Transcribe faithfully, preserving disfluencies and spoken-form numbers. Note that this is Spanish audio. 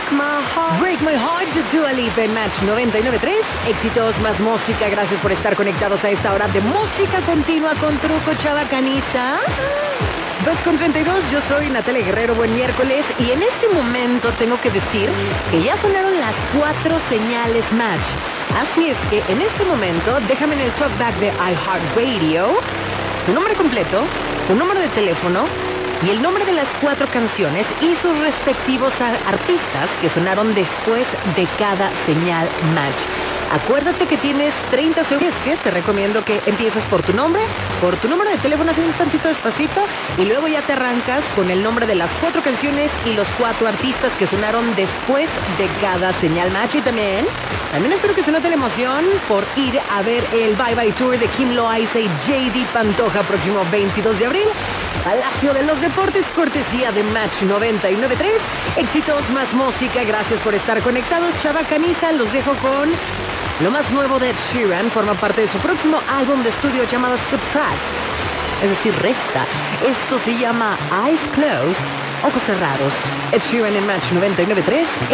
My Heart. Break My Heart de Dua Lipa en Match noventa y nueve punto tres. Éxitos más música. Gracias por estar conectados a esta hora de música continua con Truco Chavacaniza. dos con treinta y dos, yo soy Natalia Guerrero, buen miércoles. Y en este momento tengo que decir que ya sonaron las cuatro señales Match. Así es que en este momento, déjame en el talkback de iHeartRadio tu nombre completo, tu número de teléfono y el nombre de las cuatro canciones y sus respectivos artistas que sonaron después de cada señal Match. Acuérdate que tienes treinta segundos. Es que te recomiendo que empieces por tu nombre, por tu número de teléfono, así un tantito despacito, y luego ya te arrancas con el nombre de las cuatro canciones y los cuatro artistas que sonaron después de cada señal Match. Y también, también espero que se note la emoción por ir a ver el Bye Bye Tour de Kim Loaiza y J D Pantoja próximo veintidós de abril. Palacio de los Deportes, cortesía de Match noventa y nueve punto tres. Éxitos más música, gracias por estar conectados. Chavacaniza, los dejo con lo más nuevo de Ed Sheeran. Forma parte de su próximo álbum de estudio llamado Subtract, es decir, resta. Esto se llama Eyes Closed, ojos cerrados. Ed Sheeran en Match noventa y nueve punto tres.